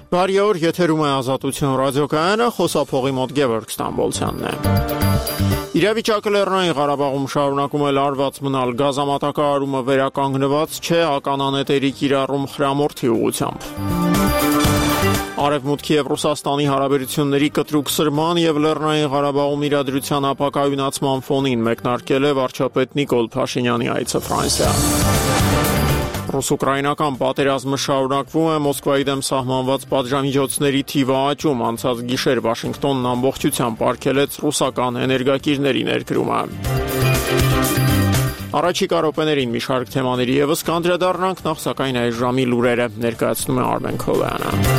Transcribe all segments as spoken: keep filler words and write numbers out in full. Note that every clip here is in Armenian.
Բարի օր, եթերում է Ազատություն ռադիոկայանը, խոսափողի մոտ Գևորգ Ստամբոլցյանն է։ Իրավիճակը Լեռնային Ղարաբաղում շարունակում է լարված մնալ, գազամատակարարումը վերականգնված չէ, ականանետերի կիրառում խրամորթի ուղղությամբ։ Արևմուտքի եւ Ռուսաստանի հարաբերությունների կտրուկ սրման եւ Լեռնային Ղարաբաղում իրադրության ապակայունացման ֆոնին մեկնարկել է վարչապետ Նիկոլ Փաշինյանի այցը Ֆրանսիա։ Ռուս-ուկրաինական պատերազմը շարունակվում է, Մոսկվայի դեմ սահմանված պատժամիջոցների թիվը աճում, անցած գիշեր Վաշինգտոնն ամբողջությամբ արգելեց ռուսական էներգակիրների ներկրումը։ Առաջիկա րոպեներին մի շարք թեմաների ևս կանդրադառնանք, նախ սակայն այս ժամի լուրերը ներկայացնում է Արմեն Քովյանը։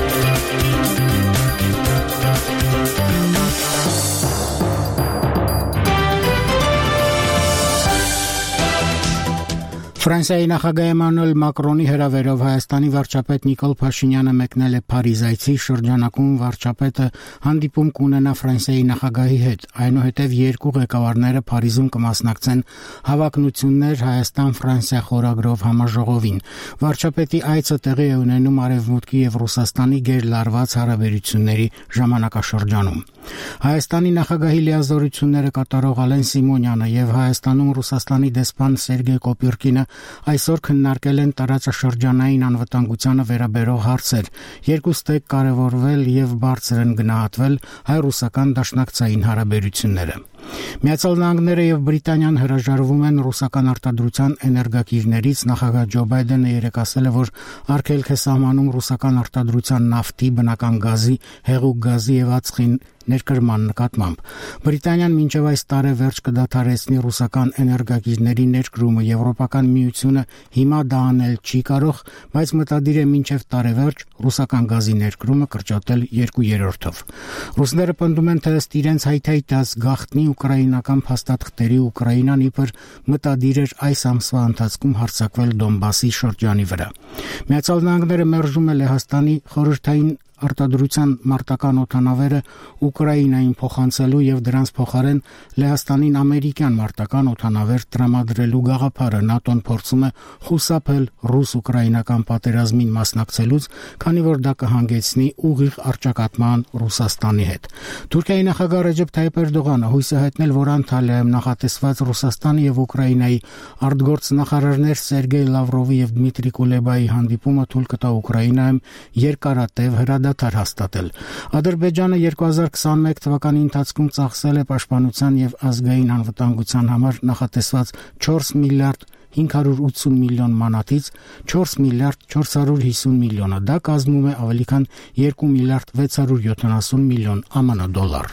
Ֆրանսիայի նախագահ Էմանուել Մակրոնի հրավերով Հայաստանի վարչապետ Նիկոլ Փաշինյանը մեկնել է Փարիզ այցի, շրջանակում վարչապետը հանդիպում կունենա Ֆրանսիայի նախագահի հետ, այնուհետև երկու ղեկավարները Փարիզում կմասնակցեն հավակնություններ Հայաստան-Ֆրանսիա խորագրով համաժողովին։ Վարչապետի այցը տեղի է ունենում Արևմուտքի եւ Ռուսաստանի գերլարված հարաբերությունների ժամանակաշրջանում։ Հայաստանի նախագահի լիազորությունները կատարող Ալեն Սիմոնյանը եւ Հայաստանում Ռուսաստանի դեսպան Սերգեյ Կոպյուրկինը այսօր քննարկել են տարածաշրջանային անվտանգությանը վերաբերող հարցեր։ Երկուստեք կարևորվել եւ բարձր են գնահատվել հայ-ռուսական դաշնակցային հարաբերությունները։ Միացյալ Նահանգները եւ Բրիտանիան հրաժարվում են ռուսական արտադրության էներգակիրներից, նախագահ Ջո Բայդենը երեկ ասել է, որ արգելք է սահմանում ռուսական արտադրության նավթի, բնական գազի, հեղուկ գազի եւ ածխի ներկրման նկատմամբ։ Բրիտանիան մինչև այս տարեվերջ կդադարեցնի ռուսական էներգակիրների ներկրումը, Եվրոպական միությունը հիմա դա անել չի կարող, բայց մտադիր է մինչև տարեվերջ ռուսական գազի ներկրումը կրճատել երկու երրորդով։ Ռուսները պնդում են, թե ըստ իրենց հայթայթած գաղտնի ուկրաինական փաստաթղթերի Ուկրաինան իբր մտադիր էր այս ամսվա ընթացքում հարձակվել Դոնբասի շրջանի վրա։ Միացյալ Նահանգները մերժում է Լեհաստանի խորհրդային արտադրության մարտական օդանավերը Ուկրաինային փոխանցելու եւ դրանց փոխարեն Լեհաստանին ամերիկյան մարտական օդանավեր տրամադրելու գաղափարը ՆԱՏՕ-ն փորձում է խուսափել ռուս-ուկրաինական պատերազմին մասնակցելուց, քանի որ դա կհանգեցնի ուղիղ առճակատման Ռուսաստանի հետ։ Թուրքիայի նախագահ Ռեջեփ Թայիփ Էրդողանը հույս է հայտնել, որ Անտալիայում նախատեսված Ռուսաստանի եւ Ուկրաինայի արտգործնախարարներ Սերգեյ Լավրովի եւ Դմիտրի Կուլեբայի հանդիպումը թույլ կտա Ուկրաինայում երկարատև հրադադար հաստատել։ Ադրբեջանը երկու հազար քսաներկու թվականի ընթացքում ծախսել է պաշտպանության եւ ազգային անվտանգության համար նախատեսված չորս միլիարդ հինգ հարյուր ութսուն միլիոն մանաթից չորս միլիարդ չորս հարյուր հիսուն միլիոնը, դա կազմում է ավելի քան երկու միլիարդ վեց հարյուր յոթանասուն միլիոն ԱՄՆ դոլար։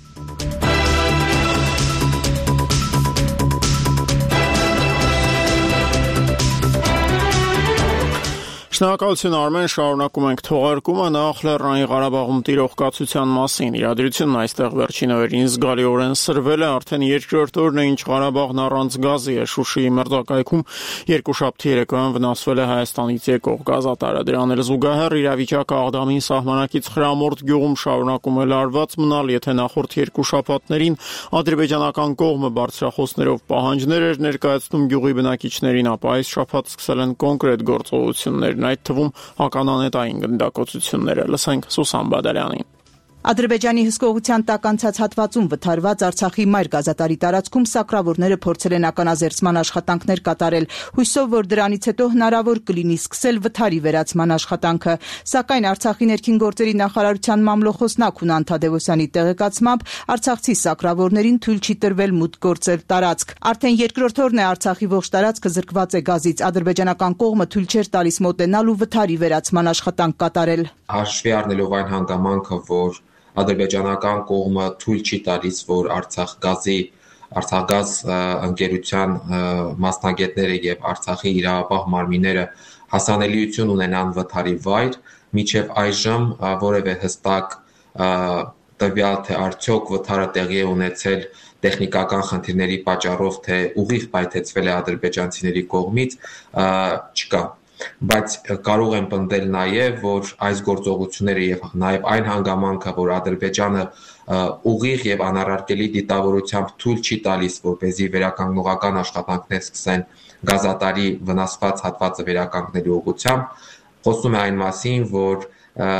Շնորհակալություն Արմեն, շարունակում ենք թողարկումը, նախ Լեռնային Ղարաբաղում տիրող կացության մասին։ Իրադրությունն այստեղ վերջին օրերին զգալիորեն սրվել է, արդեն երկրորդ օրն է, ինչ Ղարաբաղն առանց գազի է։ Շուշիի մերձակայքում երկուշաբթի երեկոյան վնասվել է Հայաստանից եկող գազատարը։ Դրան էլ զուգահեռ իրավիճակը Աղդամին սահմանակից Խրամորդ գյուղում շարունակում է լարված մնալ, եթե նախորդ երկու շաբաթներին ադրբեջանական կողմը բարձրախոսներով պահանջներ էր ներկայացնում գյուղի բնակիչներին, ապա այս շաբաթ սկսել են կոնկրետ գործողություններ, այդ թվում ականանետային գնդակոծությունները։ Լսենք Սուսան Բադալյանին։ Ադրբեջանի հսկողության տակ անցած հատվածում վթարված Արցախի մայր գազատարի տարածքում սակրավորները փորձել են ականազերծման աշխատանքներ կատարել, հույսով, որ դրանից հետո հնարավոր կլինի սկսել վթարի վերացման աշխատանքը, սակայն Արցախի ներքին գործերի նախարարության մամլոխոսնակ Հունան Թադևոսյանի տեղեկացմամբ արցախցի սակրավորներին թույլ չի տրվել մուտք գործել տարածք։ Արդեն երկրորդ օրն է Արցախի ողջ տարածքը զրկված է գազից, ադրբեջանական կողմը թույլ չէր տալիս մոտենալ ու վթարի վերացման աշխատանք կատարել։ Հաշվի առնելով այն հանգամանքը, որ ադրբեջանական կողմը թույլ չի տալիս, որ Արցախ գազի, Արցախգազ ընկերության մասնագետները եւ Արցախի իրավապահ մարմինները հասանելիություն ունենան վթարի վայր, մինչեւ այժմ որևէ հստակ տվյալ, թե արդյոք վթարը տեղի է ունեցել տեխնիկական խնդիրների պատճառով, թե ուղիղ պայթեցվել է ադրբեջանցիների կողմից, չկա։ Բայց կարող եմ պնդել նաև, որ այս գործողությունները եւ նաև այն հանգամանքը, որ Ադրբեջանը ուղիղ եւ անառարկելի դիտավորությամբ թույլ չի տալիս, որպեսզի վերականգնողական աշխատանքներ սկսեն գազատարի վնասված հատվածը վերականգնելու ուղղությամբ, խոսում է այն մասին, որ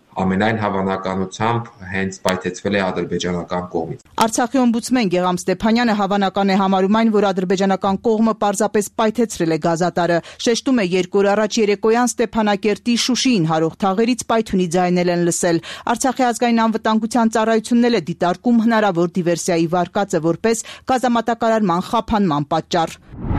ամենայն հավանականությամբ հենց պայթեցվել է ադրբեջանական կողմից։ Արցախի օմբուդսմեն Գեղամ Ստեփանյանը հավանական է համարում այն, որ ադրբեջանական կողմը պարզապես պայթեցրել է գազատարը։ Շեշտում է, երկու օր առաջ երեկոյան Ստեփանակերտի Շուշիին հարող թաղերից պայթյունի ձայներ են լսել։ Արցախի ազգային անվտանգության ծառայությունն էլ է դիտարկում հնարավոր դիվերսիայի վարկածը որպես գազամատակարարման խափանման պատճառ։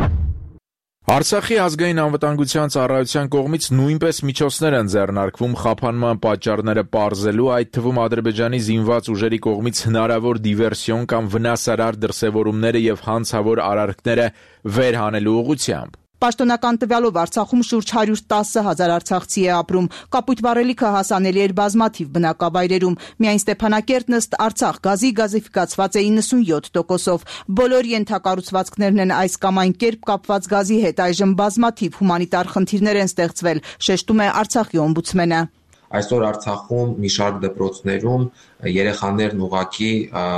Արցախի ազգային անվտանգության ծառայության կողմից նույնպես միջոցներ են ձեռնարկվում խափանման պատճառները պարզելու, այդ թվում Ադրբեջանի զինված ուժերի կողմից հնարավոր դիվերսիոն կամ վնասարար դրսևորումները եւ հանցավոր արարքները վերհանելու ուղղությամբ։ Պաշտոնական տվյալով Արցախում շուրջ հարյուր տասը հազար արցախցի է ապրում։ Կապույտ վառելիքը հասանելի էր բազմաթիվ բնակավայրերում։ Միայն Ստեփանակերտն ըստ Արցախ գազի գազիֆիկացված է իննսունյոթ տոկոսով։ Բոլոր ենթակառուցվածքներն են այս կամ այն կերպ կապված գազի հետ։ Այժմ բազմաթիվ հումանիտար խնդիրներ են ստեղծվել, շեշտում է Արցախի օմբուդսմենը։ Այսօր Արցախում մի շարք դպրոցներում երեխաներն ուղղակի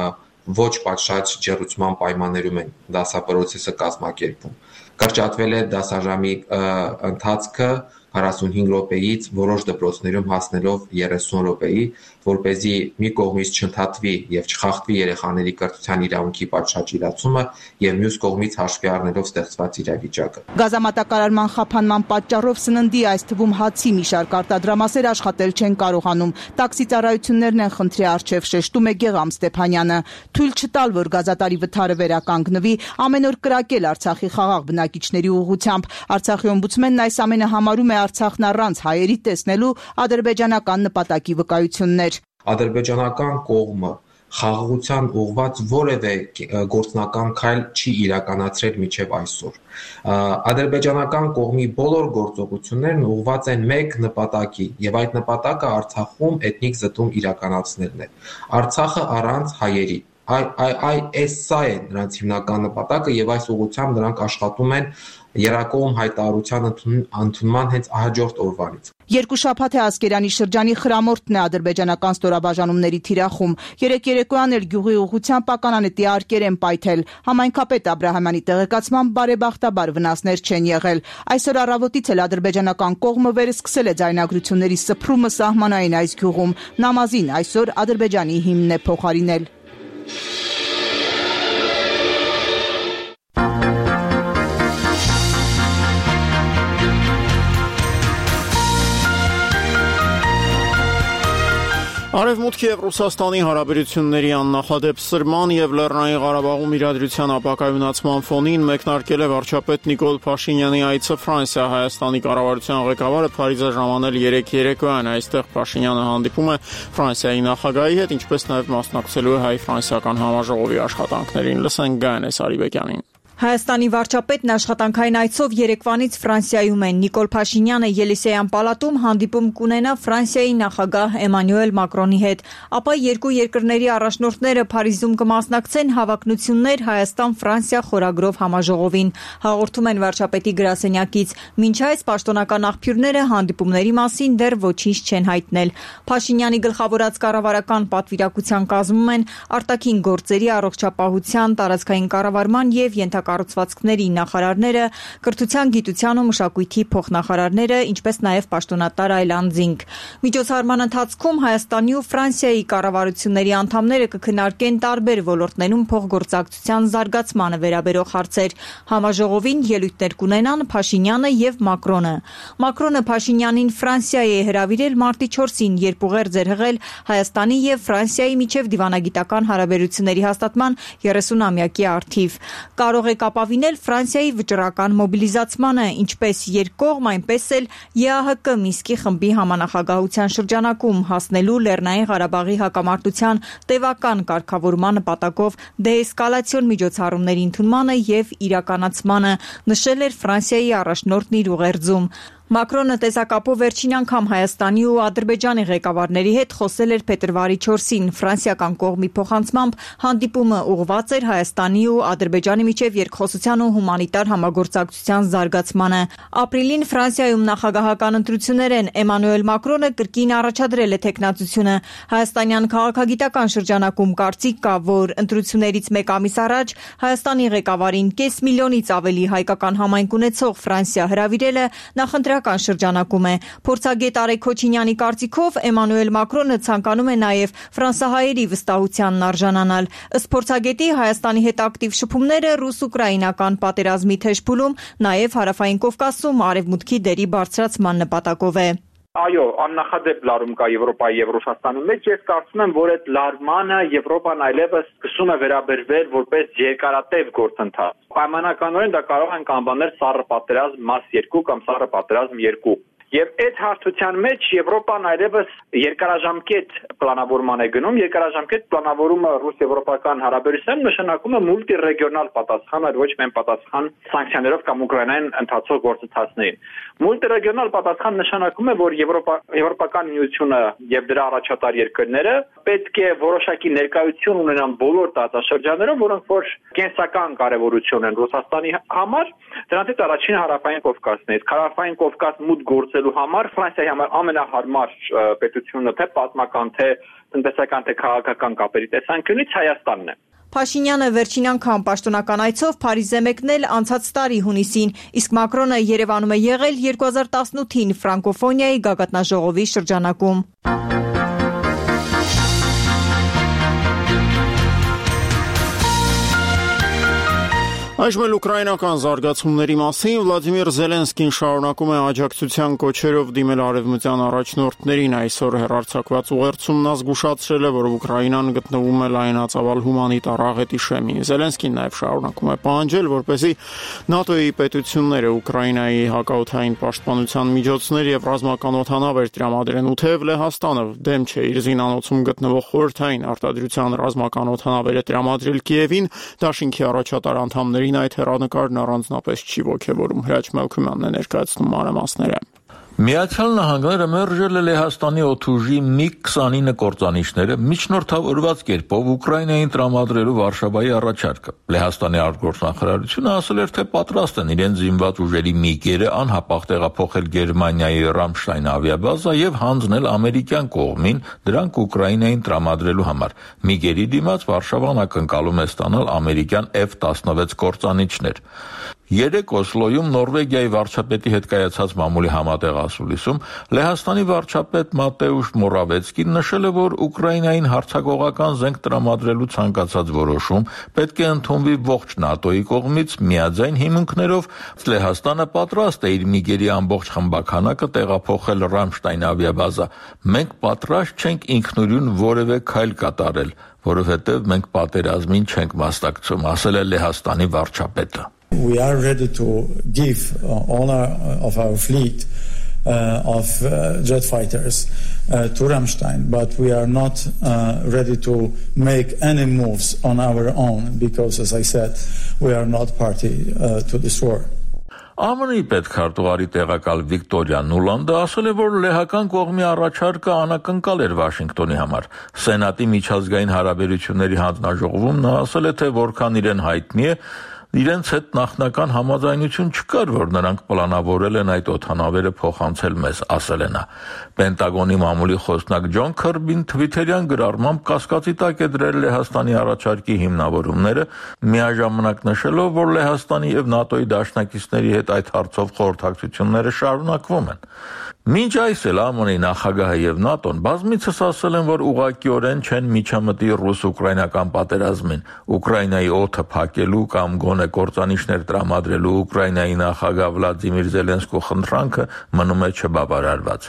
ոչ պատշաճ ջեռուցման պայմաններում են դասապրոցեսը կազմակերպում։ Կրճատվել է դասաժամի ընթացքը քառասունհինգ րոպեից որոշ դպրոցներում հասնելով երեսուն րոպեի, որպեսզի մի կողմից չընդհատվի եւ չխախտվի երեխաների կրթության իրավունքի պատշաճ իրացումը եւ մյուս կողմից հաշվի առնելով ստեղծված իրավիճակը։ Գազամատակարարման խափանման պատճառով սննդի, այս թվում հացի մի շարք արտադրամասեր աշխատել չեն կարողանում։ Տաքսի ծառայություններն են խնդրի առջև, շեշտում է Գեղամ Ստեփանյանը։ Թույլ չտալ, որ գազատարի վթարը վերականգնվի, ամեն օր կրակել Արցախի խաղաղ բնակիչների ուղղությամբ։ Արցախի օմբուդսմենն այս ամենը համարում է Արցախն առանց հայերի տեսնելու ադրբեջանական նպատակի վկայություններ։ Ադրբեջանական կողմը խաղաղության ուղղված որևէ գործնական քայլ չի իրականացրել մինչև այսօր։ Ադրբեջանական կողմի բոլոր գործողություններն ուղղված են մեկ նպատակի, եւ այդ նպատակը Արցախում էթնիկ զտում իրականացնելն է։ Արցախը առանց հայերի։ Այ այ այս սա է նրանց հիմնական նպատակը եւ այս ուղղությամբ նրանք աշխատում են երակողմ հայտարարության ընդունման հենց հաջորդ օրվանից։ Երկու շաբաթ է Ասկերանի շրջանի Խրամորտն է ադրբեջանական ստորաբաժանումների թիրախում։ Երեք երեկոյան էլ գյուղի ուղղությամբ ականանետի արկեր են պայթել։ Համայնքապետ Աբրահամյանի տեղեկացմամբ բարեբախտաբար վնասներ չեն եղել։ Այսօր առավոտից էլ ադրբեջանական կողմը վերսկսել է ձայնագրությունների սփռումը սահմանային այս գյուղում։ Նամազին այսօր Ադրբեջանի հիմնն է փոխարինել։ Արևմուտքի եւ Ռուսաստանի հարաբերությունների աննախադեպ սրման եւ Լեռնային Ղարաբաղում իրադրության ապակայունացման ֆոնին մեկնարկել է վարչապետ Նիկոլ Փաշինյանի այցը Ֆրանսիա։ Հայաստանի կառավարության ղեկավարը Փարիզ է ժամանել երեք երեկոյան։ Այստեղ Փաշինյանը հանդիպում է Ֆրանսիայի նախագահի հետ, ինչպես նաեւ մասնակցելու է հայ-ֆրանսիական համաժողովի աշխատանքներին։ Լսենք Գայանես Արիբեկյանին։ Հայաստանի վարչապետն աշխատանքային այցով Երևանից Ֆրանսիայում են։ Նիկոլ Փաշինյանը Ելիսեյան պալատում հանդիպում կունենա Ֆրանսիայի նախագահ Էմանուել Մակրոնի հետ, ապա երկու երկրների առաջնորդները Փարիզում կմասնակցեն հավակնություններ Հայաստան-Ֆրանսիա խորագրով համաժողովին։ Հաղորդում են վարչապետի գրասենյակից։ Մինչ այս պաշտոնական աղբյուրները հանդիպումների մասին դեռ ոչինչ չեն հայտնել։ Փաշինյանի գլխավորած կառավարական պատվիրակության կազմում են արտաքին գործերի, առողջապահության, տարածքային կառավարման եւ ենթակառուցվածքների նախարարները, կրթության, գիտության ու մշակույթի փոխնախարարները, ինչպես նաև պաշտոնատար այլ անձինք։ Միջոցառման ընթացքում Հայաստանի ու Ֆրանսիայի կառավարությունների անդամները կքննարկեն տարբեր ոլորտներում փոխգործակցության զարգացմանը վերաբերող հարցեր։ Համաժողովին ելույթներ կունենան Փաշինյանը եւ Մակրոնը։ Մակրոնը Փաշինյանին Ֆրանսիայի է հրավիրել մարտի չորսին, երբ ուղերձ էր հղել Հայաստանի եւ Ֆրանսիայի միջև դիվանագիտական հարաբերությունների հաստատման երեսունամյակի առթիվ։ Կարող է կապավինել Ֆրանսիայի վճռական մոբիլիզացմանը, ինչպես երկկողմ, այնպես էլ ԵԱՀԿ Մինսկի խմբի համանախագահության շրջանակում հասնելու Լեռնային Ղարաբաղի հակամարտության տևական կարգավորման նպատակով դեէսկալացիոն միջոցառումների ընդունմանը եւ իրականացմանը, նշել էր Ֆրանսիայի առաջնորդն իր ուղերձում։ Մակրոնը տեսակապով վերջին անգամ Հայաստանի ու Ադրբեջանի ղեկավարների հետ խոսել էր փետրվարի չորսին։ Ֆրանսիական կողմի փոխանցմամբ հանդիպումը ուղղված էր Հայաստանի ու Ադրբեջանի միջև երկխոսության ու հումանիտար համագործակցության զարգացմանը։ Ապրիլին Ֆրանսիայում նախագահական ընտրություններ են։ Էմանուել Մակրոնը կրկին առաջադրել է թեկնածությունը։ Հայաստանյան քաղաքագիտական շրջանակում կարծիք կա, որ ընտրություններից մեկ ամիս առաջ Հայաստանի ղեկավարին կես միլիոնից ավելի հայկական համայնք ունեցող Ֆրանսիա հրավիրելը նախընտրական պետական շրջանակում է։ Փորձագետ Արեգ Քոչինյանի կարծիքով Էմանուել Մակրոնը ցանկանում է նաև ֆրանսահայերի վստահությանն արժանանալ։ Ըստ փորձագետի Հայաստանի հետ ակտիվ շփումները ռուս-ուկրաինական պատերազմի թեժ փուլում նաև Հարավային Կովկասում արևմուտքի դերի բարձրացման նպատակով է։ Այո, աննախադեպ լարում կա Եվրոպայի եւ Ռուսաստանի մեջ։ Ես կարծում եմ, որ այդ լարմանը Եվրոպան այլևս սկսում է վերաբերվել որպես երկարատև գործընթաց։ Պայմանականորեն դա կարող ենք անվանել սառը պատերազմ մաս երկու կամ սառը պատերազմ երկու։ Եվ այդ հարթության մեջ Եվրոպան այլևս երկարաժամկետ պլանավորման է գնում, երկարաժամկետ պլանավորումը ռուս-եվրոպական հարաբերություններում նշանակում է մուլտիրեգիոնալ պատասխան, այլ ոչ միայն պատասխան սանկցիաներով կամ Ուկրաինային ընթացող գործընթացներին։ Մուլտիրեգիոնալ պատասխան նշանակում է, որ Եվրոպա Եվրոպական միությունը եւ դրա առաջատար երկրները պետք է որոշակի ներկայություն ունենան բոլոր տարածաշրջաններում, որոնք որ կենսական կարևորություն են Ռուսաստանի համար, դրանից առաջինը Հարավային Կովկասն է։ Հարավային Կովկաս մուտք գործելու համար Ֆրանսիայի համար ամենահարմար պետությունը թե պատմական, թե տնտեսական, թե քաղաքական կապերի տեսանկյունից Հայաստանն է։ Փաշինյանը վերջին անգամ պաշտոնական այցով Փարիզ է մեկնել անցած տարի հունիսին, իսկ Մակրոնը Երևանում է եղել երկու հազար տասնութին ֆրանկոֆոնիայի գագաթնաժողովի շրջանակում։ Այժմ էլ ուկրաինական զարգացումների մասին Վլադիմիր Զելենսկին շարունակում է աջակցության կոչերով դիմել արևմտյան առաջնորդներին։ Այսօր հեռարձակված ուղերձումն զգուշացրել է, որ Ուկրաինան գտնվում է լայնածավալ հումանիտար աղետի շեմին։ Զելենսկին նաև շարունակում է պահանջել, որպեսզի ՆԱՏՕ-ի պետությունները Ուկրաինայի հակաօդային պաշտպանության միջոցներ եւ ռազմական օդանավեր տրամադրեն, ու թեև Լեհաստանը դեմ չէ իր զինանոցում գտնվող խորհրդային արտադրության ռազմական օդանավերը տրամադրել Կիևին, դաշինքի առաջատար անդամների այդ հեռանկարն առանձնապես չի ոգևորում։ Հրաչ Մելքումյանն է ներկայացնում մանրամասները։ Միացյալ Նահանգները մերժել է Լեհաստանի օդուժի միգ քսանինը կործանիչները միջնորդավորված կերպով Ուկրաինային տրամադրելու Վարշավայի առաջարկը։ Լեհաստանի արտգործնախարարությունը ասել էր, թե պատրաստ են իրենց զինված ուժերի միգերը անհապաղ տեղափոխել Գերմանիայի Ռամշտայն ավիաբազա եւ հանձնել ամերիկյան կողմին դրանք Ուկրաինային տրամադրելու համար։ Միգերի դիմաց Վարշավան ակնկալում է ստանալ ամերիկյան F տասնվեց կործանիչներ։ Երեկ Օսլոյում Նորվեգիայի վարչապետի հետ կայացած մամուլի համատեղասուլիսում Լեհաստանի վարչապետ Մատեուշ Մորավեցկին նշել է, որ Ուկրաինային հարձակողական զենք տրամադրելու ցանկացած որոշում պետք է ընդունվի ողջ ՆԱՏՕ-ի կողմից միաձայն հիմունքներով։ Լեհաստանը պատրաստ է իր միգերի ամբողջ խմբականակը տեղափոխել Ռամշտայն ավիաբազա։ Մենք պատրաստ չենք ինքնուրույն որևէ քայլ կատարել, որովհետև մենք պատերազմին չենք մասնակցում, ասել է Լեհաստանի վարչապետը։ We are ready to give uh, all our, of our fleet uh, of uh, jet fighters uh, to Ramstein, but we are not uh, ready to make any moves on our own because, as I said, we are not party uh, to this war. ԱՄՆ-ի պետքարտուղարի տեղակալ Վիկտորիա Նուլանդը ասել է, որ լեհական կողմի առաջարկը անակնկալ էր Վաշինգտոնի համար։ Սենատի միջազգային հարաբերությունների հանձնաժողովում նա ասել է, թե որքան իրեն հայտնի է, իրենց հետ նախնական համաձայնություն չկար, որ նրանք պլանավորել են այդ օդանավերը փոխանցել մեզ, ասել է նա։ Պենտագոնի մամուլի խոսնակ Ջոն Քըրբին թվիթերյան գրառմամբ կասկածի տակ է դրել Լեհաստանի առաջարկի հիմնավորումները, միաժամանակ նշելով, որ Լեհաստանի եւ ՆԱՏՕ-ի դաշնակիցների հետ այդ հարցով խորհրդակցությունները շարունակվում են։ Մինչ այս էլ ԱՄՆ-ի նախագահը եւ ՆԱՏՕ-ն բազմիցս ասել են, որ ուղղակիորեն չեն միջամտի ռուս-ուկրաինական պատերազմին, Ուկրաինայի օդը փակելու կամ գոնե կործանիչներ տրամադրելու Ուկրաինայի նախագահ Վլադիմիր Զելենսկու խնդրանքը մնում է չբավարարված։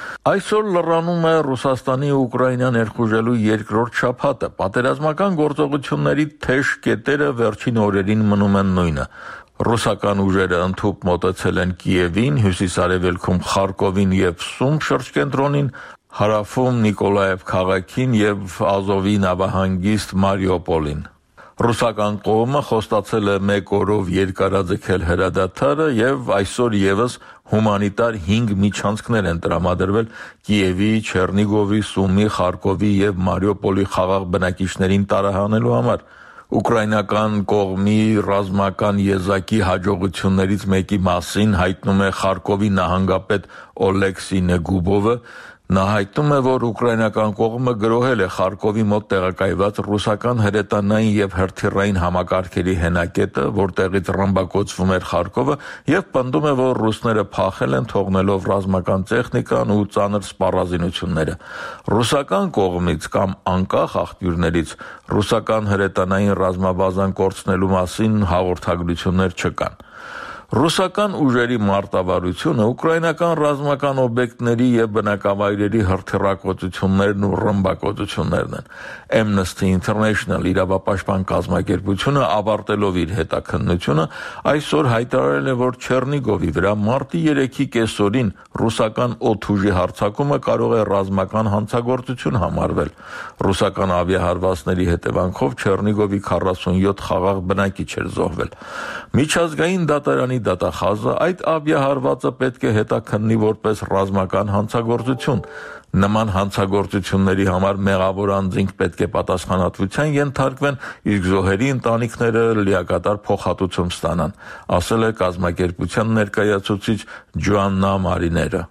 Այսօր լրանում է Ռուսաստանի ու Ուկրաինա ներխուժելու երկրորդ շաբաթը։ Պատերազմական գործողությունների թեժ կետերը վերջին օրերին մնում են նույնը։ Ռուսական ուժերը ընդհուպ մոտեցել են Կիևին, հյուսիսարևելքում Խարկովին եւ Սում շրջկենտրոնին, հարավում Նիկոլաև քաղաքին եւ Ազովի նավահանգիստ Մարիուպոլին։ Ռուսական կողմը խոստացել է մեկ օրով երկարաձգել հրադադարը եւ այսօր եւս հումանիտար հինգ միջանցքներ են տրամադրվել Կիևի, Չեռնիգովի, Սումի, Խարկովի եւ Մարիուպոլի խաղաղ բնակիչներին տարահանելու համար։ Ուկրաինական կողմի ռազմական եզակի հաջողություններից մեկի մասին հայտնում է Խարկովի նահանգապետ Օլեքսի Նեգուբովը։ Նա հայտնում է, որ ուկրաինական կողմը գրոհել է Խարկովի մոտ տեղակայված ռուսական հրետանային եւ հրթիռային համակարգերի հենակետը, որտեղից ռմբակոծվում էր Խարկովը, եւ պնդում է, որ ռուսները փախել են, թողնելով ռազմական տեխնիկան ու ծանր սպառազինությունները։ Ռուսական կողմից կամ անկախ աղբյուրներից ռուսական հրետանային ռազմաբազան կորցնելու մասին հաղորդագրություններ չկան։ Ռուսական ուժերի մարտավարությունը ուկրաինական ռազմական օբյեկտների եւ բնակավայրերի հրթիռակոծություններն ու ռմբակոծություններն են։ Amnesty International իրավապաշտպան կազմակերպությունը ավարտելով իր հետաքննությունը այսօր հայտարարել է, որ Չեռնիգովի վրա մարտի երեքի կեսօրին ռուսական օդուժի հարձակումը կարող է ռազմական հանցագործություն համարվել։ Ռուսական ավիահարվածների հետևանքով Չեռնիգովի քառասունյոթ խաղաղ բնակիչ էր զոհվել։ Միջազգային դատարանի դատախազը այդ ավիահարվածը պետք է հետաքննի որպես ռազմական հանցագործություն։ Նման հանցագործությունների համար մեղավոր անձինք պետք է պատասխանատվության ենթարկվեն, իսկ զոհերի ընտանիքները լիակատար փոխհատուցում ստանան, ասել է կազմակերպության ներկայացուցիչ Ջոաննա Մարիները։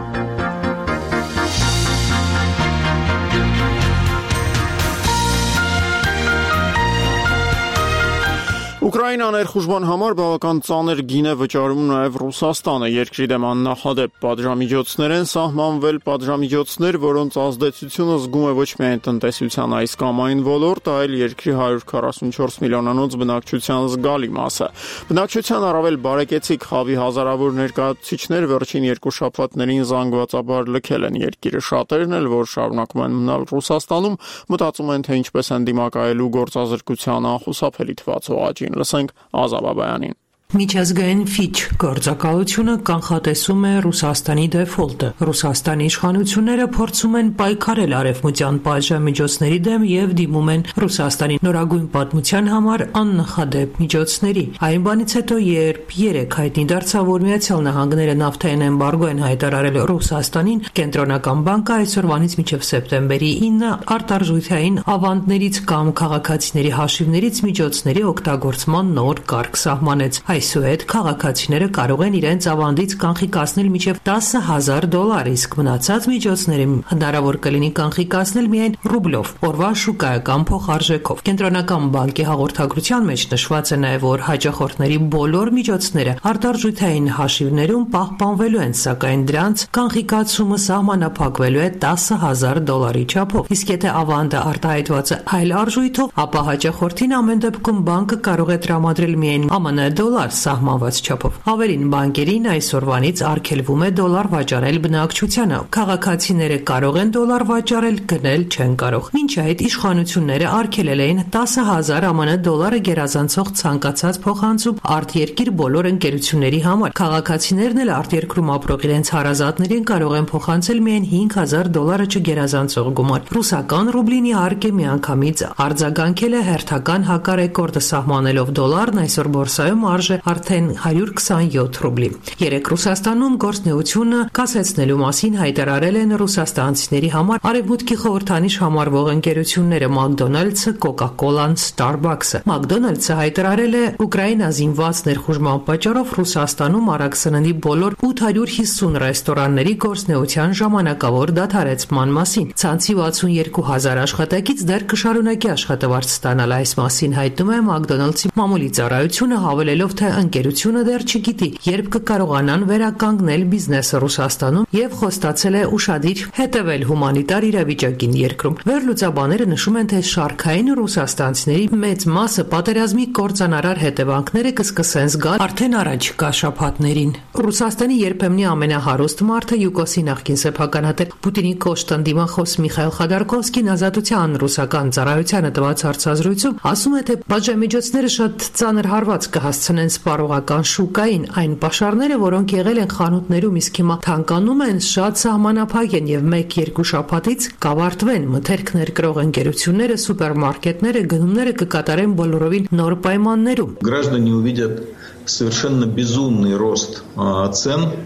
Ուկրաինա ներխուժման համար բավական ծանր գին է վճարում նաև Ռուսաստանը, երկրի դեմ աննախադեպ պատժամիջոցներ են սահմանվել, պատժամիջոցներ, որոնց ազդեցությունը զգում է ոչ միայն տնտեսության այս կամ այն ոլորտ, այլ երկրի հարյուր քառասունչորս միլիոնանոց բնակչության զգալի մասը։ Բնակչության առավել բարեկեցիկ խավի հազարավոր ներկայացուցիչներ վերջին երկու շաբաթներին զանգվածաբար լքել են երկիրը, շատերն էլ, որ շարունակում են մնալ Ռուսաստանում, մտածում են, թե ինչպես են դիմակայելու գործազրկության անխուսափելի թվացող աճին։ Լսենք Ազաբաբայանին։ Միջազգային Ֆիչ գործակալությունը կանխատեսում է Ռուսաստանի դեֆոլտը։ Ռուսաստանի իշխանությունները փորձում են պայքարել արևմտյան պատժամիջոցների դեմ եւ դիմում են Ռուսաստանի նորագույն պատմության համար աննախադեպ միջոցների։ Այն բանից հետո, երբ երեք հայտնի դարձավ, որ Միացյալ Նահանգները նավթային էմբարգո են հայտարարել Ռուսաստանին, Կենտրոնական բանկը այսօրվանից մինչև սեպտեմբերի ինը արտարժութային ավանդներից կամ քաղաքացիների հաշիվներից միջոցների օգտագործման նոր կարգ սահմանեց։ Այսուհետ քաղաքացիները կարող են իրենց ավանդից կանխիկացնել մինչև տասը հազար դոլար, իսկ մնացած միջոցները հնարավոր կլինի կանխիկացնել միայն ռուբլով, օրվա շուկայական փոխարժեքով։ Կենտրոնական բանկի հաղորդագրության մեջ նշված է նաև, որ հաճախորդների բոլոր միջոցները արտարժութային հաշիվներում պահպանվելու են, սակայն դրանց կանխիկացումը սահմանափակվելու է տասը հազար դոլարի չափով։ Իսկ եթե ավանդը արտահայտված է այլ արժույթով, ապա հաճախորդին ամեն դեպքում բանկը կարող է տրամադրել միայն ԱՄՆ դոլար սահմանված չափով։ Ավելին, բանկերին այսօրվանից արգելվում է դոլար վաճառել բնակչությանը։ Քաղաքացիները կարող են դոլար վաճառել, գնել չեն կարող։ Մինչ այդ իշխանությունները արգելել էին տասը հազար ԱՄՆ դոլարը գերազանցող ցանկացած փոխանցում արտերկիր բոլոր ընկերությունների համար։ Քաղաքացիներն էլ արտերկրում ապրող իրենց հարազատներին կարող են փոխանցել միայն հինգ հազար դոլարը չգերազանցող գումար։ Ռուսական ռուբլին իհարկե միանգամից արձագանքել է հերթական հակառեկորդը սահմանելով դոլարն այսօր բորսայում արժե արդեն հարյուր քսանյոթ ռուբլի։ Երեք Ռուսաստանում գործնեությունը կասեցնելու մասին հայտարարել են ռուսաստանցիների համար արևմուտքի խորհրդանիշ համարվող ընկերությունները Մակդոնալդսը, Կոկա-Կոլան, Ստարբաքսը։ Մակդոնալդսը հայտարարել է Ուկրաինա զինված ներխուժման պատճառով Ռուսաստանում արագ սննդի բոլոր ութ հարյուր հիսուն ռեստորանների գործնեության ժամանակավոր դադարեցման մասին։ Ցանցի վաթսունյոթ հազար աշխատակից դեռ կշարունակի աշխատավարձ ստանալ։ Այս մասին հայտնում է Մակդոնալդսի մամուլի ծառայությունը, հավելելով, թե ընկերությունը դեռ չգիտի, երբ կկարողանան վերականգնել բիզնեսը Ռուսաստանում եւ խոստացել է ուշադիր հետևել հումանիտար իրավիճակին երկրում։ Վերլուծաբանները նշում են, թե շարքային ռուսաստանցիների մեծ մասը պատերազմի կործանարար հետևանքները կսկսեն զգալ արդեն առաջիկա շաբաթներին։ Ռուսաստանի երբեմնի ամենահարուստ մարդը Յուկոսի նախկին սեփականատեր Պուտինի կոշտ ընդդիմախոս Միխայել Խոդորկովսկին ազատության ռուսական ծառայությանը տված հարցազրույցում ասում է, թե պատժամիջոցները շատ ծանր հարված կհասցնեն սպառողական շուկային, այն պաշարները, որոնք եղել են խանութներում, իսկ հիմա թանկանում են, շատ սահմանափակ են եւ մեկ-երկու շաբաթից կավարտվեն։ Մթերք ներկրող ընկերությունները, սուպերմարկետները գնումները կկատարեն բոլորովին նոր պայմաններում։ Граждане увидят совершенно безумный рост цен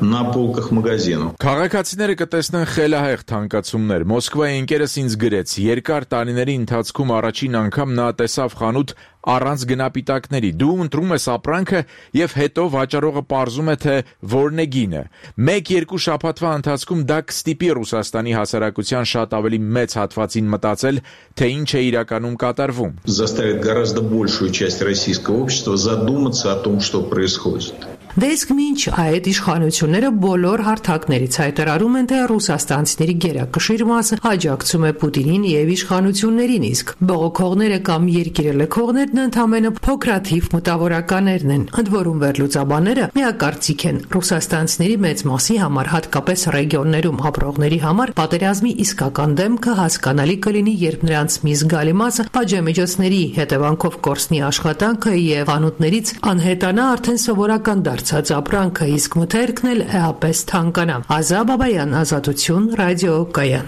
на полках магазинов. Քաղաքացիները կտեսնեն խելահեղ թանկացումներ։ Մոսկվայի ընկերս ինձ գրեց. երկար տարիների ընթացքում առաջին անգամ նա տեսավ խանութ առանց գնապիտակների։ Դու ընտրում ես ապրանքը եւ հետո վաճառողը պարզում է թե որն է գինը։ մեկ-երկու շաբաթվա ընթացքում դա կստիպի Ռուսաստանի հասարակության շատ ավելի մեծ հատվածին մտածել, թե ինչ է իրականում կատարվում։ Заставит гораздо большую часть российского общества задуматься о том, что происходит. Դե իսկ մինչ այդ իշխանությունները բոլոր հարթակներից հայտարարում են, թե ռուսաստանցիների գերակշիռ մասը աջակցում է Պուտինին եւ իշխանություններին, իսկ բողոքողները կամ երկիրը լքողներն ընդամենը փոքրաթիվ մտավորականներն են։ Ընդ որում վերլուծաբանները միակարծիք են ռուսաստանցիների մեծ մասի համար, հատկապես ռեգիոններում ապրողների համար պատերազմի իսկական դեմքը հասկանալի կլինի, երբ նրանց մի զգալի մասը պատժամիջոցների հետևանքով կորցնի աշխատանքը եւ անուտներից անհետանա արդեն սովորական դարձ ապրանքը, իսկ մթերքն էլ էապես թանկանա։ Ազա Բաբայան, Ազատություն, ռադիո Կայան։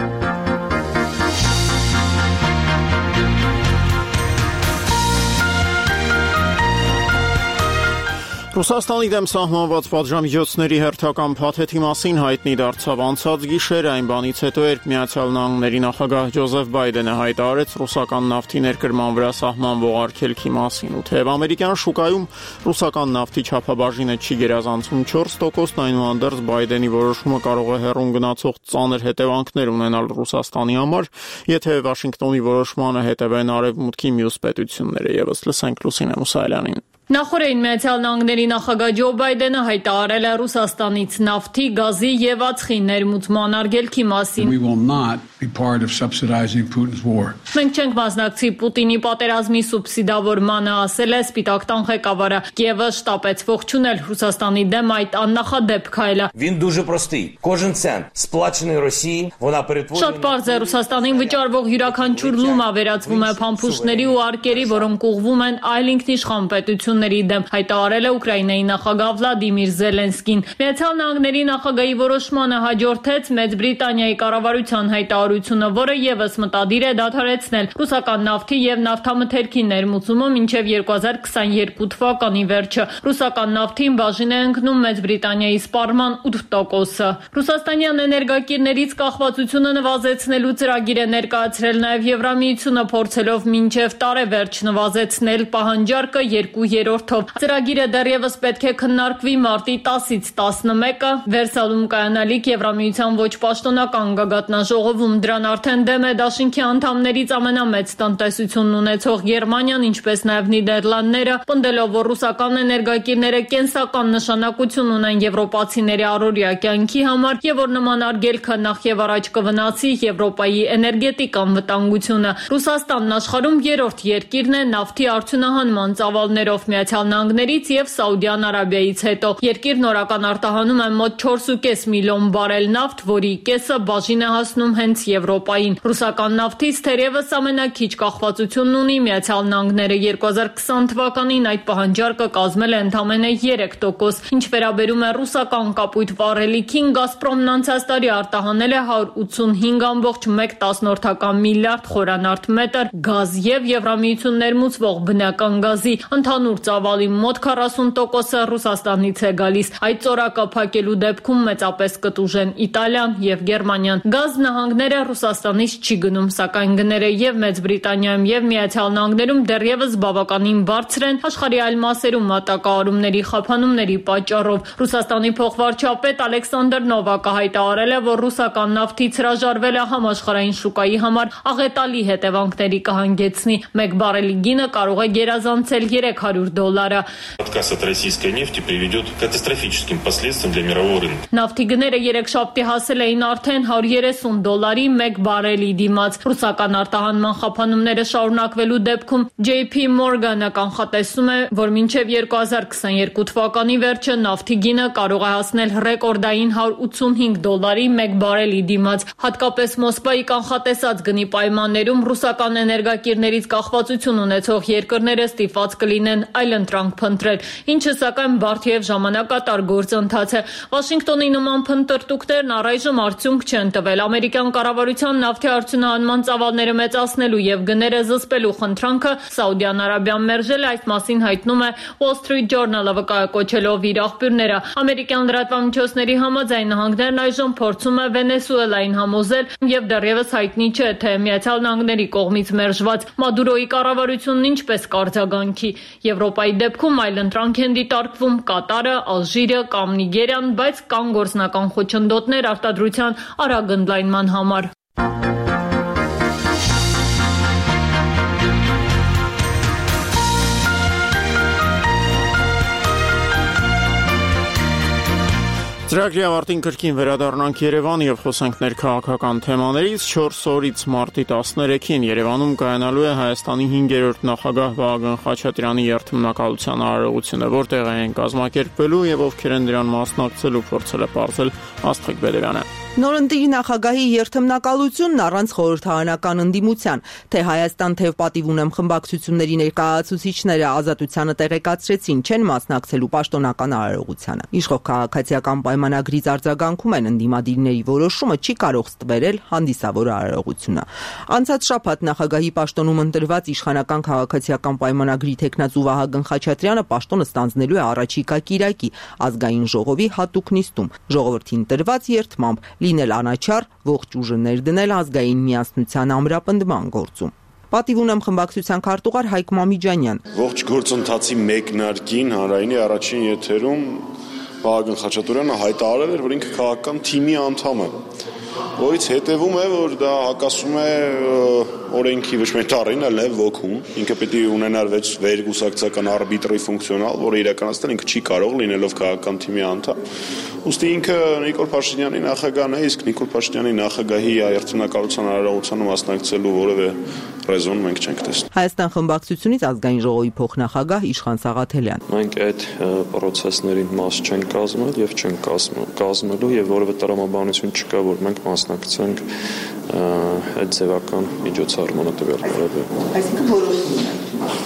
Ռուսաստանի դեմ սահմանված պատժամիջոցների հերթական փաթեթի մասին հայտնի դարձավ անցած գիշերը, այն բանից հետո, երբ Միացյալ Նահանգների նախագահ Ջոզեֆ Բայդենը հայտարարեց ռուսական նավթի ներկրման վրա սահմանվող արգելքի մասին, ու թեև ամերիկյան շուկայում ռուսական նավթի չափաբաժինը չի գերազանցում չորս տոկոսն, այնուհանդերձ Բայդենի որոշումը կարող է հեռուն գնացող ծանր հետևանքներ ունենալ Ռուսաստանի համար, եթե Վաշինգտոնի որոշմանը հետևեն արևմուտքի մյուս պետությունները, ևս լսենք Լուսինե Մուսայելյանին։ Նախորդին Միացյալ Նահանգների նախագահ Ջո Բայդենը հայտարարել է Ռուսաստանից նավթի, գազի եւ ածխի ներմուծման արգելքի մասին։ Մենք չենք մասնակցի Պուտինի պատերազմի սուբսիդավորմանը, ասել է Սպիտակ տան ղեկավարը։ Կիևը շտապեց ողջունել Ռուսաստանի դեմ այդ աննախադեպ քայլը։ Շատ պարզ է, Ռուսաստանին վճարվող յուրաքանչյուր լումա վերածվում է փամփուշտների ու արկերի, որոնք ուղղվում են այլ ինքնիշխան պետություն դեմ, հայտարարել է Ուկրաինայի նախագահ Վլադիմիր Զելենսկին։ Միացյալ Նահանգների նախագահի որոշմանը հաջորդեց Մեծ Բրիտանիայի կառավարության հայտարարությունը, որը ևս մտադիր է դադարեցնել ռուսական նավթի եւ նավթամթերքի ներմուծումը մինչեւ երկու հազար քսաներկու թվականի վերջը։ Ռուսական նավթին բաժին է ընկնում Մեծ Բրիտանիայի սպառման ութ տոկոսը։ Ռուսաստանյան էներգակիրներից կախվածությունը նվազեցնելու ծրագիր է ներկայացրել նաեւ Եվրամիությունը, փորձելով մինչեւ տարեվերջ նվազեցնել պահանջարկը երկու երրորդով։ Ծրագիրը դեռևս պետք է քննարկվի մարտի տասից տասնմեկը Վերսալում կայանալիք Եվրամիության ոչ պաշտոնական գագաթնաժողովում։ Դրան արդեն դեմ է դաշինքի անդամներից ամենամեծ տնտեսությունն ունեցող Գերմանիան, ինչպես նաև Նիդերլանդները, պնդելով, որ ռուսական էներգակիրները կենսական նշանակություն ունեն եվրոպացիների առօրյա կյանքի համար եւ որ նման արգելքը նախ եւ առաջ կվնասի Եվրոպայի էներգետիկ անվտանգությունը։ Ռուսաստանն աշխարհում երրորդ երկիրն է նավթի արդյունահանման ծավալներով Միացյալ Նահանգներից եւ Սաուդյան Արաբիայից հետո։ Երկիրն օրական արտահանում է մոտ չորս ու կես միլիոն բարել նավթ, որի կեսը բաժին է հասնում հենց Եվրոպային։ Ռուսական նավթից թերևս ամենաքիչ կախվածությունն ունի Միացյալ Նահանգները։ երկու հազար քսան թվականին այդ պահանջարկը կազմել է ընդամենը երեք տոկոս։ Ինչ վերաբերում է ռուսական կապույտ վառելիքին, Գազպրոմն անցած տարի արտահանել է հարյուր ութսունհինգ կόμ մեկ միլիարդ խորանարդ մետր գազ եւ Եվրամիություն ներմուծվող բնական գազի։ Ընդհանուր ծավալի մոտ քառասուն տոկոսը Ռուսաստանից է գալիս։ Այդ ծորակը փակելու դեպքում մեծապես կտուժեն Իտալիան եւ Գերմանիան։ Գազ նահանգները Ռուսաստանից չի գնում, սակայն գները եւ Մեծ Բրիտանիայում եւ Միացյալ Նահանգներում դեռևս բավականին բարձր են աշխարհի այլ մասերում մատակարարումների խափանումների պատճառով։ Ռուսաստանի փոխվարչապետ Ալեքսանդր Նովակը հայտարարել է, որ ռուսական նավթից հրաժարվելը համաշխարհային շուկայի համար աղետալի հետևանքների կհանգեցնի։ Մեկ բարելի գինը կարող է գերազանցել երեք հարյուր դոլարը։ Отказ от российской нефти приведет к катастрофическим последствиям для мирового рынка. Նավթի գները երեքշաբթի հասել էին արդեն հարյուր երեսուն դոլարի մեկ բարելի դիմաց։ Ռուսական արտահանման խափանումները շարունակվելու դեպքում Ջեյ Փի Մորգանը կանխատեսում է, որ մինչև երկու հազար քսաներկու թվականի վերջը նավթի գինը կարող է հասնել ռեկորդային հարյուր ութսունհինգ դոլարի մեկ բարելի դիմաց։ Հատկապես Մոսկվայի կանխատեսած գնի պայմաններում ռուսական էներգակիրներից կախվածություն ունեցող երկրները ստիպված կլինեն այլընտրանք փնտրել, ինչը սակայն բարդ եւ ժամանակատար գործընթաց է։ Վաշինգտոնի նման փնտրտուքներն առայժմ արդյունք չեն տվել։ Ամերիկյան կառավարության նավթի արդյունահանման ծավալները մեծացնելու եւ գները զսպելու խնդրանքը Սաուդյան Արաբիան մերժել է, այս մասին հայտնում է Wall Street Journal-ը վկայակոչելով իր աղբյուրները։ Ամերիկյան լրատվամիջոցների համաձայն նահանգներն այժմ փորձում է Վենեսուելային համոզել եւ դեռևս հայտնի չէ, թե Միացյալ Նահանգների կողմից մերժված Մադուրոյի կառավարությունն ինչպես կարձագանքի։ Եվրոպայի դեպքում այլընտրանք են դիտարկվում Կատարը, Ալժիրը կամ Նիգերիան, բայց կան գործնական խոչընդոտներ արտադրության արագ ընդլայնման համար։ Ծրագրի ավարտին կրկին վերադառնանք Երևան եւ խոսենք ներքաղաքական թեմաներից։ չորս օրից մարտի տասներեքին Երևանում կայանալու է Հայաստանի հինգերորդ նախագահ Վահագն Խաչատրյանի երթմնակալության արարողությունը, որտեղ են կազմակերպվելու եւ ովքեր են դրան մասնակցելու, փորձել է պարզել Աստղիկ Բեդևյանը։ Նորընտիր նախագահի երթմնակալությունն առանց խորհրդարանական ընդդիմության, թե Հայաստան թեև պատիվ ունեմ խմբակցությունների ներկայացուցիչները ազատությանը տեղեկացրեցին, չեն մասնակցելու պաշտոնական արարողությանը։ Իշխող քաղաքացիական պայմանագրից արձագանքում են ընդդիմադիրների որոշումը չի կարող ստվերել հանդիսավոր արարողությունը։ Անցած շաբաթ նախագահի պաշտոնում ընտրված իշխանական քաղաքացիական պայմանագրի թեկնածու Վահագն Խաչատրյանը պաշտոնը ստանձնելու է առաջիկա կիրակի ազգային ժողովի հատուկ նիստում։ Ժողովրդին տրված երթմամբ լինել անաչառ, ողջ ուժը ներդնել ազգային միասնության ամրապնդման գործում։ Պատիվ ունեմ խմբակցության քարտուղար Հայկ Մամիջանյան։ Ողջ գործընթացի մեկնարկին հանրայինի առաջին եթերում Վահագն Խաչատրյանը հայտարարել էր, որ ինքը քաղաքական թիմի անդամ է, որից հետևում է, որ դա հակասում է օրենքի ոչ միայն տառին, այլ նաև ոգուն։ Ինքը պետք է ունենար վերգուսակցական արբիտրի ֆունկցիոնալ, որը իրականացնել ինքը չի կարող լինելով քաղաքական թիմի անդամ։ Ուստի ինքը Նիկոլ Փաշինյանի նախագահն է, իսկ Նիկոլ Փաշինյանի նախագահի երթմնակալության արարողությանը մասնակցելու որևէ ռեզոն մենք չենք տեսնում։ Հայաստան խմբակցությունից ազգային ժողովի փոխնախագահ Իշխան Սաղաթելյան։ Մենք այդ պրոցեսներին մաս չենք կազմել եւ չենք կազմելու եւ որևէ տրամաբանություն չկա, որ մենք մասնակցենք այդ ձևական միջոցառմանը տվյալները։ Այսինքն որոշում է։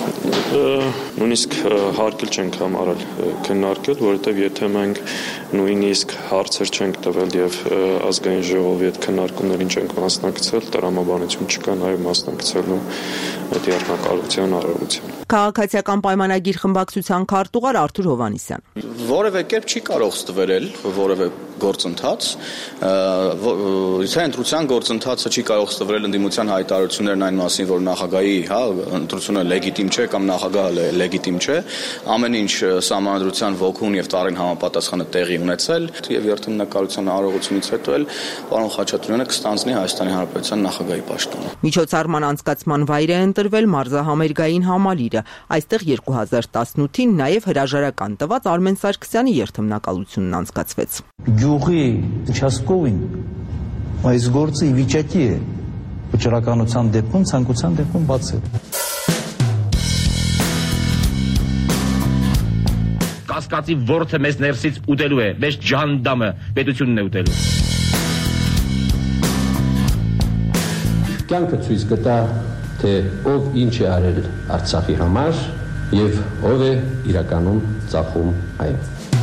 Նույնիսկ հարկել չենք համարել քննարկել, որովհետև եթե մենք նույնիսկ հարցեր չենք տվել եւ ազգային ժողովի այդ քննարկումներին չենք մասնակցել, տրամաբանություն չկա նաեւ մասնակցելու այդ երթմնակալության արարողության։ Քաղաքացիական պայմանագիր խմբակցության քարտուղար Արթուր Հովհաննիսյան։ Որևէ կերպ չի կարող ստվերել որևէ գործընթաց, ընտրության գործընթացը չի կարող ստվերել ընդդիմության հայտարարություններն այն մասին, որ նախագահի, հա, ընտրությունը լեգիտիմ չէ կամ նախագահը լեգիտիմ չէ, ամեն ինչ սահմանադրության ոգուն եւ տարին համապատասխանը տեղի ունեցել եւ երթմնակալության արարողությունից հետո էլ պարոն Խաչատրյանը կստանձնի Հայաստանի Հանրապետության նախագահի պաշտոնը։ Միջոցառման անցկացման վայր է ընտրվել մարզահամերգային համալիրը։ Այստեղ երկու հազար տասնութին նաեւ հրաժարական տված Արմեն Սարգսյանի երթմնակալությունն անցկացվեց։ Գյուղի участковին այս գործը ի վիճակի է վճռականության դեպքում, ցանկության դեպքում բացել։ Կասկածի ворթը մեզ ներսից ուտելու է, մեզ ջանդամը պետությունն է ուտելու։ Կյանքը ցույց կտա, թե ով ինչ է արել Արցախի համար եւ ով է իրականում ծախում այն։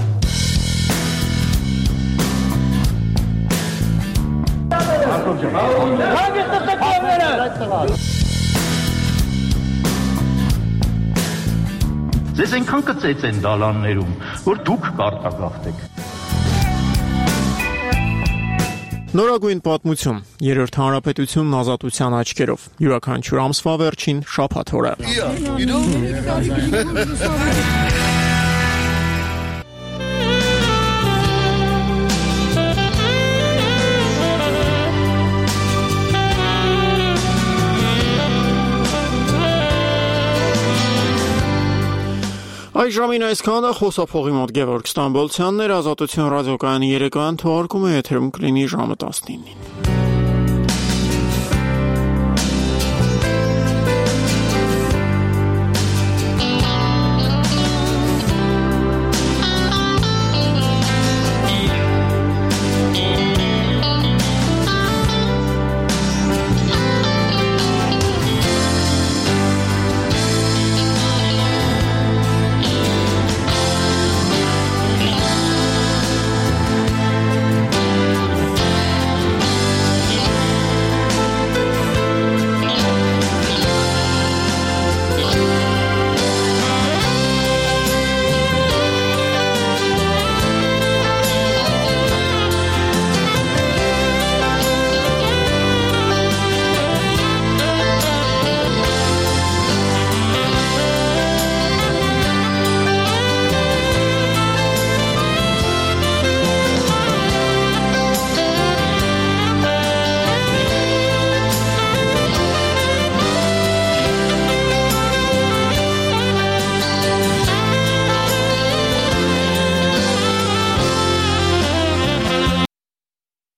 Ձեզ այնքան կծեց են դալաններում, որ դուք կարտագաղթեք։ Նորագույն պատմություն։ Երրորդ հանրապետությունն ազատության աչքերով։ Յուրաքանչյուր ամսվա վերջին շաբաթ օրը։ Այս ժամին այսքանը խոսափողի մոտ Գևորգ Ստամբոլցյանն էր, Ազատություն ռադիոկայանի երեկոյան թողարկումը եթերում կլինի ժամը տասնինին։